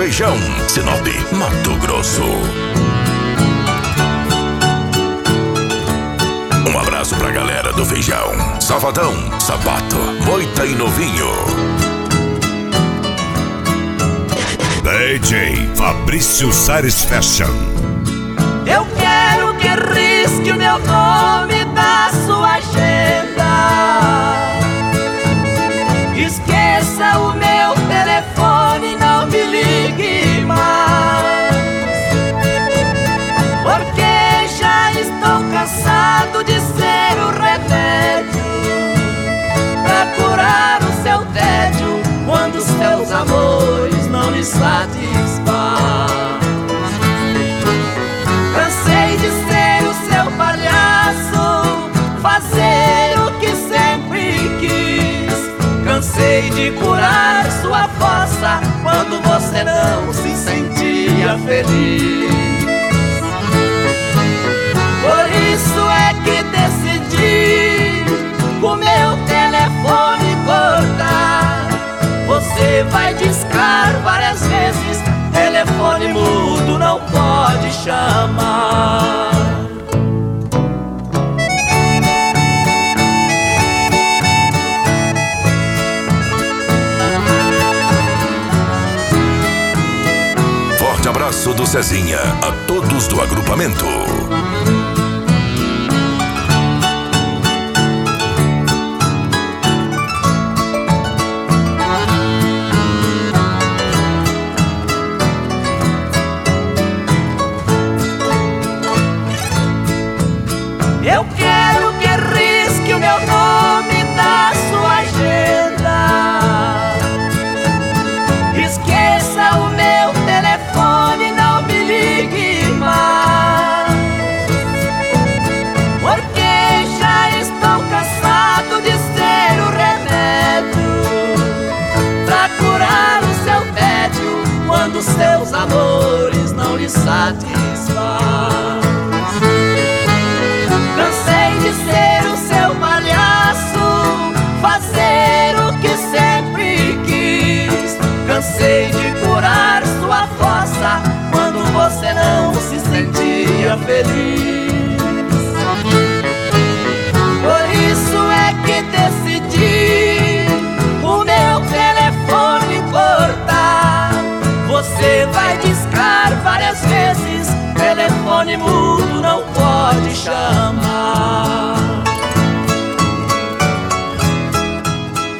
Feijão, Sinop, Mato Grosso. Um abraço pra galera do Feijão, Salvadão, Sapato, Moita e Novinho. DJ Fabrício Sares Fashion. Eu quero que risque o meu nome da sua agenda. Esqueça o meu telefone, não me ligue mais, porque já estou cansado de ser o remédio pra curar o seu tédio quando os seus amores não lhe satisfazem. Cansei de ser o seu palhaço, fazer o que sempre quis. Cansei de curar sua fossa quando você não se sentia feliz. Por isso é que decidi o meu telefone cortar. Você vai discar várias vezes, telefone mudo não pode chamar. Forte abraço do Cezinha a todos do agrupamento. Eu quero que risque o meu nome da sua agenda. Esqueça o meu telefone, não me ligue mais, porque já estou cansado de ser o remédio pra curar o seu tédio quando seus amores não lhe satisfazem. Cansei de ser o seu palhaço, fazer o que sempre quis. Cansei de curar sua fossa quando você não se sentia feliz. Por isso é que decidi o meu telefone cortar. Você vai discar várias vezes, telefone mudo